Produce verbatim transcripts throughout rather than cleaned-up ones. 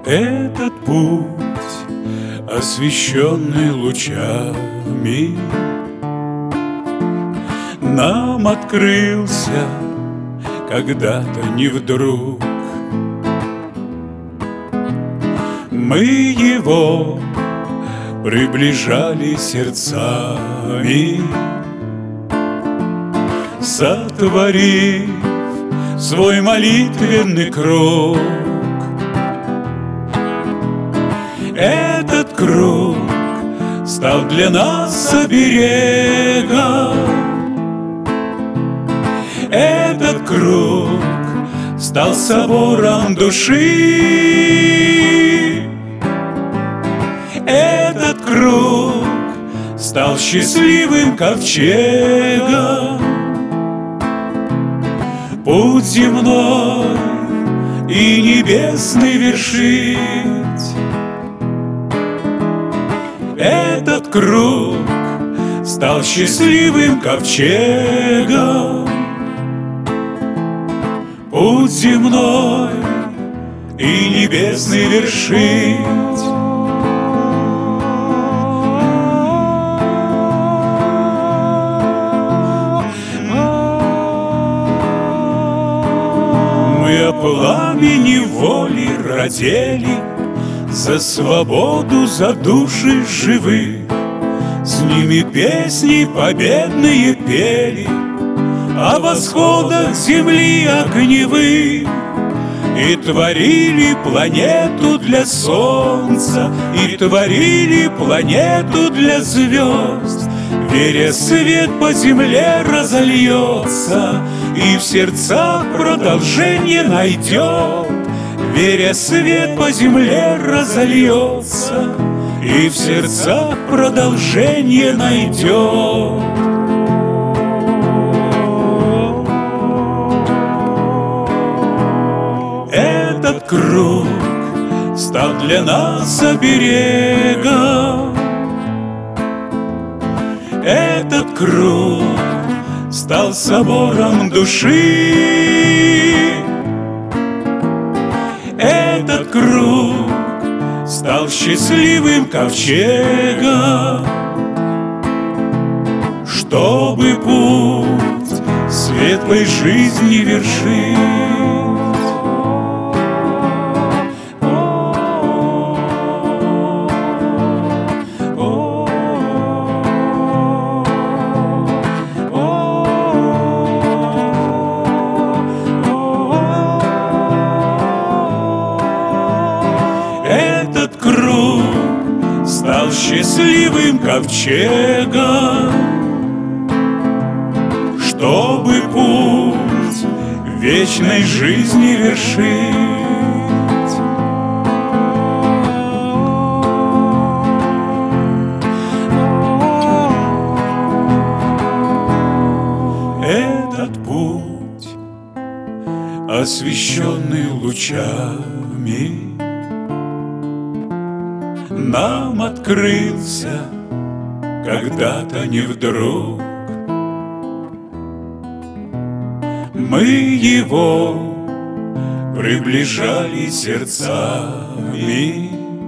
Этот путь, освещенный лучами, нам открылся когда-то не вдруг. Мы его приближали сердцами, сотворив свой молитвенный круг. Этот круг стал для нас оберегом. Этот круг стал собором души. Этот круг стал счастливым ковчегом. Путь земной и небесный вершить. Этот круг стал счастливым ковчегом. Путь земной и небесный вершить. Мы о пламени воли родили, за свободу, за души живых. С ними песни победные пели о восходах земли огневых. И творили планету для солнца, и творили планету для звезд. Веря, свет по земле разольется и в сердцах продолжение найдет. Веря, свет по земле разольется и в сердцах продолжение найдет. Этот круг стал для нас оберегом. Этот круг стал собором души. Этот круг стал счастливым ковчегом, чтобы путь светлой жизни вершить. Этот круг стал счастливым ковчегом, чтобы путь вечной жизни вершить. Этот путь, освещенный лучами, нам открылся когда-то не вдруг. Мы его приближали сердцами,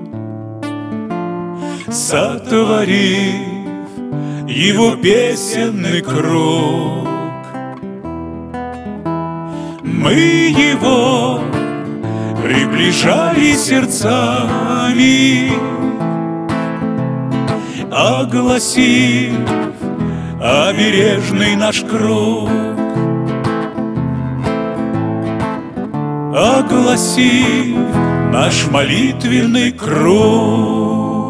сотворив его песенный круг. Мы его приближали сердцами, огласив обережный наш круг, огласив наш молитвенный круг.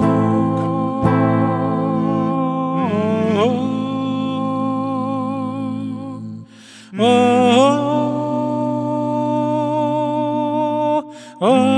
Oh